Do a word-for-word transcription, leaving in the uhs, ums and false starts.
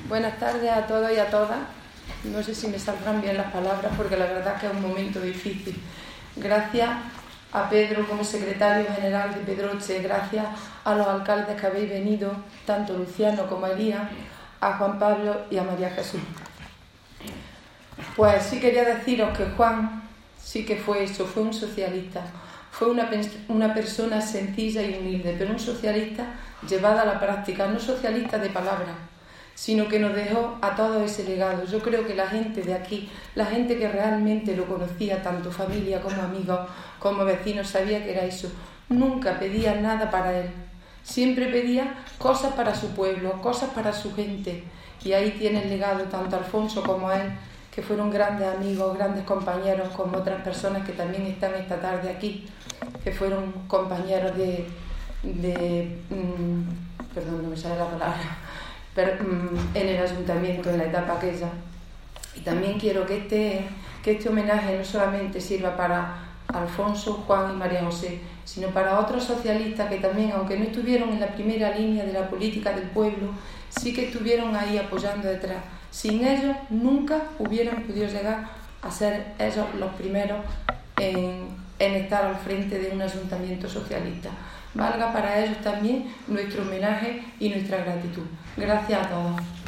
Buenas tardes a todos y a todas. No sé si me saldrán bien las palabras porque la verdad es que es un momento difícil. Gracias a Pedro como secretario general de Pedroche, gracias a los alcaldes que habéis venido, tanto Luciano como Elías, a Juan Pablo y a María Jesús. Pues sí quería deciros que Juan sí que fue eso, fue un socialista, fue una, una persona sencilla y humilde, pero un socialista llevada a la práctica, no socialista de palabra, sino que nos dejó a todos ese legado. Yo creo que la gente de aquí, la gente que realmente lo conocía, tanto familia como amigos, como vecinos, sabía que era eso. Nunca pedía nada para él, siempre pedía cosas para su pueblo, cosas para su gente. Y ahí tiene el legado tanto Alfonso como él, que fueron grandes amigos, grandes compañeros, como otras personas que también están esta tarde aquí, que fueron compañeros de, de mmm, perdón, no me sale la palabra, pero, mmm, en el ayuntamiento, en la etapa aquella. Y también quiero que este, que este homenaje no solamente sirva para Alfonso, Juan y María José, sino para otros socialistas que también, aunque no estuvieron en la primera línea de la política del pueblo, sí que estuvieron ahí apoyando detrás. Sin ellos nunca hubieran podido llegar a ser ellos los primeros en, en estar al frente de un ayuntamiento socialista. Valga para ellos también nuestro homenaje y nuestra gratitud. Gracias a todos.